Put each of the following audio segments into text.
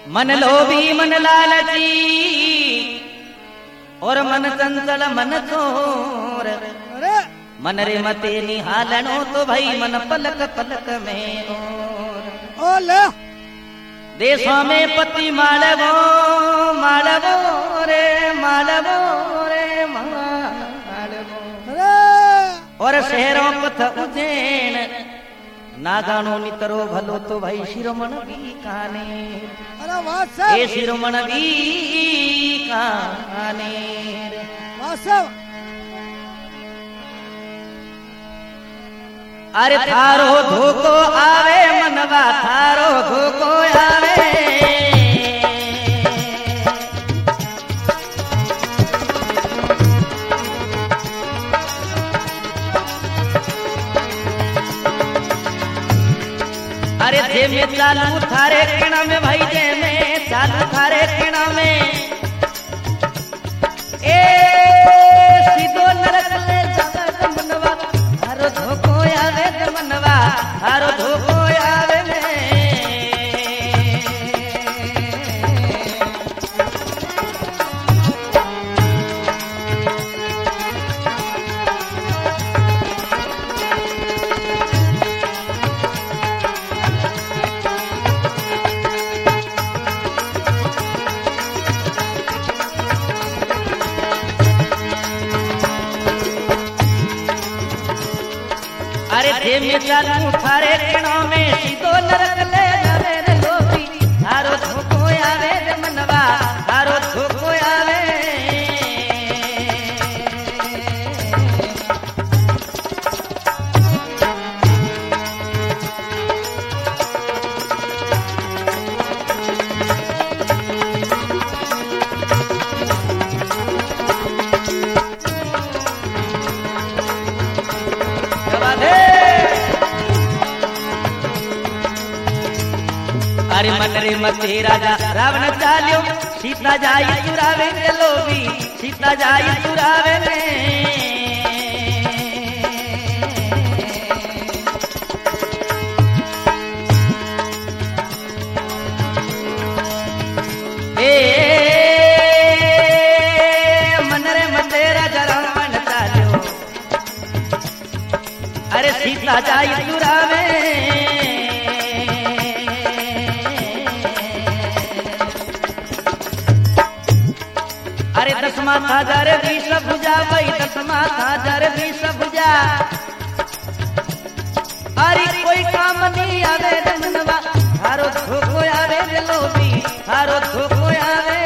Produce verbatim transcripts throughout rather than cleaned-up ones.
मन लोभी मन लालची और मन चंचल मन चोर। मन रे मते निहालनो तो भाई मन पलक पलक में और। देशों में पति मालवो मालवो रे मालवो रे मालवो और शहरों पथ उज्जैन नागानो नितरो भलो तो भाई शिरोमण भी काने। ये शिरोमण भी काने। अरे थारो धोको आवे मनवा थारो धोको आवे। अरे जे में चालू थारे किणा में भाई जे में चालू थारे किणा में ए सीधो नरक ले जगत मनवा थारो धोको आवे मनवा थारो धोको आवे में। अरे जे में चालू थारे किणों में सीधो नरक ले जावे रे लोभी थारो धोको आवे रे मनवा थारो धोको आवे। अरे मन रे मते राजा रावण चाल्यो सीता जाई चुरावे रे लोभी सीता जाई चुरावे रे। ए मन रे मते राजा रावण चाल्यो अरे सीता जाई चुरावे। अरे दसमा था जर बीस भुजा भाई दसमा था जर बीस भुजा। अरे कोई काम नहीं आवे रे मनवा थारो धोको आवे रे लोभी थारो धोको आवे।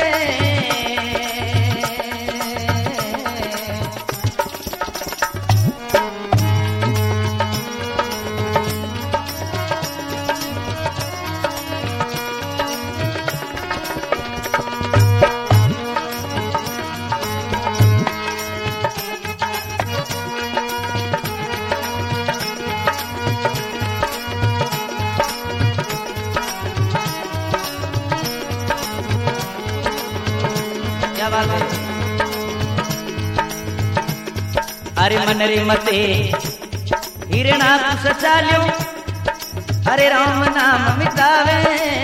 अरे मन रे मते हिरणा कुछ चाल्यो अरे राम नाम मिटावे।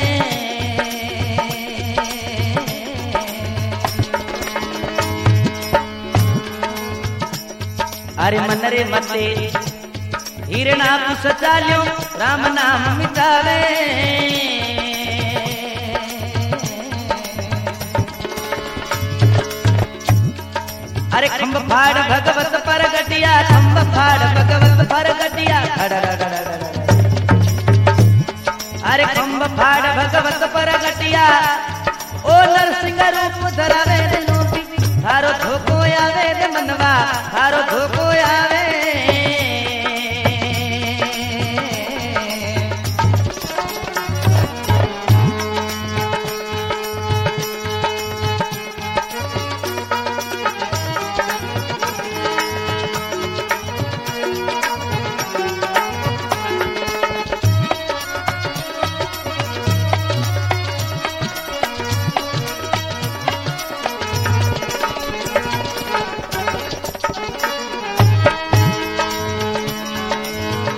अरे मन रे मते हिरणा कुछ चाल्यो राम नाम मिटावे। अरे खंभ फाड़ भगवत पर गटिया खंभ फाड़ भगवत पर गटिया। अरे खंभ फाड़ भगवत पर गटिया ओ नरसिंह रूप धरावे रे लोभी थारो धोको आवे रे मनवा थारो धोको आवे।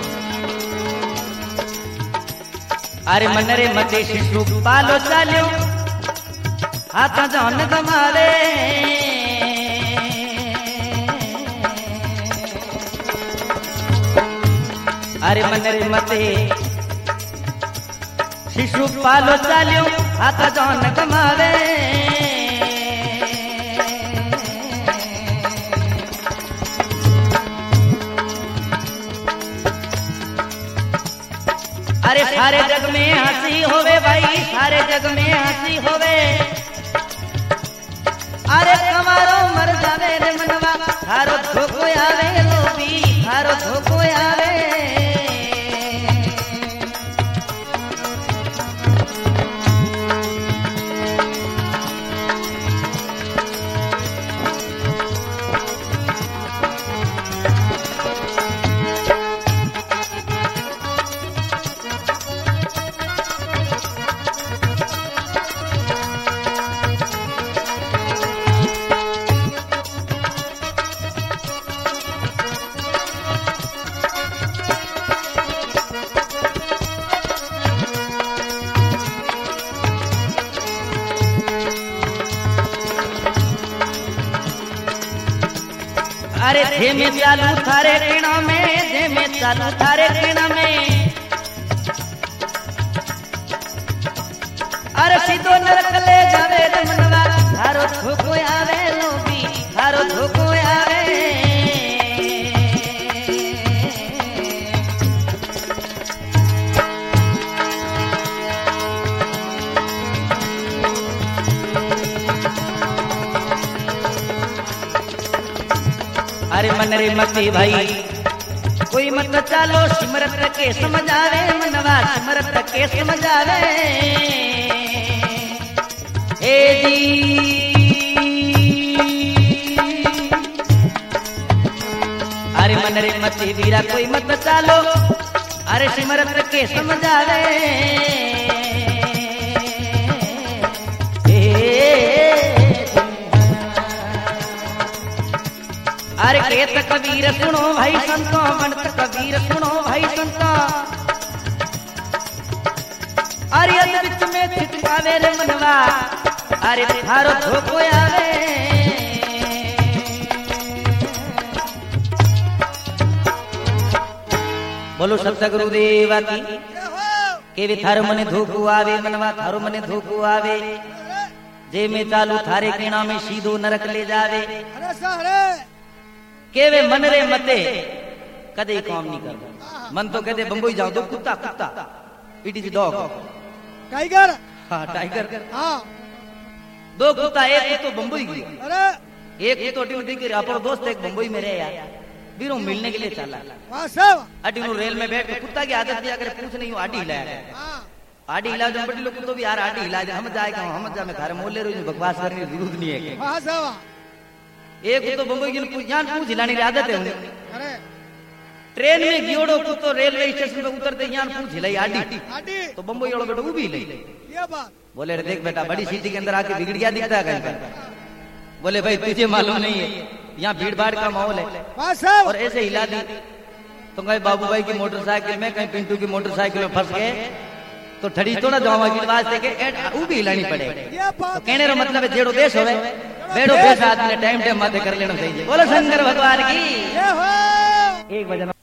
अरे मन रे मते शिशु पालो चाल्यो हाथ जान कमावे अरे मन रे मते शिशु पालो चालियो हाथ जान कमावे अरे सारे जग में हंसी होवे भाई सारे जग में हंसी होवे अरे कमारो मर जावे रे मनवा थारो धोको आवे लोभी थारो धोको आवे अरे थे में चालू थारे ऋणा में थे में चालू थारे ऋणा में अरे सीधो नरक ले जावे रे मनवा थारो धोको आवे लोभी थारो धोको आवे अरे मन रे मती भाई कोई मत चालो सिमरत के समझावे मनवा सिमरत के समझावे हे जी अरे मन रे मती वीरा कोई मत चालो अरे सिमरत के समझावे अरे केत कबीर सुनो भाई संतो बनत कबीर सुनो भाई संतो अरे अद बिच में छिटकावे रे मनवा अरे थारो धोको आवे बोलो सत्य गुरुदेव की केवे थारो मने धोको आवे मनवा थारो मने धोको आवे जे में चालू थारे कीणा में सीधो नरक ले जावे केवे मन रे मते कदे काम नहीं कर मन तो कहते बम्बई जाओ तो कुत्ता कुत्ता इट इज डॉग टाइगर हाँ टाइगर हाँ दो कुत्ता एक तो बम्बई गया अरे एक तो अटी उठी अपना दोस्त एक बम्बई में रहे यार बीरो मिलने के लिए चला अटी रेल में बैठ के कुत्ता की आदत थी अगर पूछ नहीं हो आडी हिलाया आडी हिला जब बड़ी लोग तो भी यार आडी हिला हम जाएगा हम जा में थारे मोले रोज बकवास करने की जरूरत नहीं है एक तो बम्बई की पूछ पूछ हिलाने की आदत है अरे ट्रेन में गियोड़ो को तो रेलवे स्टेशन पे उतरते यहाँ पूछ हिलाई आडी तो बम्बई वालों बेटा वो भी हिलाई ये बात बोले रे देख बेटा बड़ी सिटी के अंदर आके बिगड़ गया दिखता है कहीं पर बोले भाई तुझे मालूम नहीं है यहाँ भीड़ भाड़ का माहौल है और ऐसे हिला दी तो कहीं बाबू भाई की मोटरसाइकिल में कहीं पिंटू की मोटरसाइकिल में फंस गए तो ठड़ी थोड़ा जावा की वास्ते के वो भी हिलानी पड़ेगी तो कहने का मतलब है जेड़ो देश होवे बेड़ो देश आदमी टाइम टाइम माथे कर लेना चाहिए बोलो शंकर भगवान की एक बजे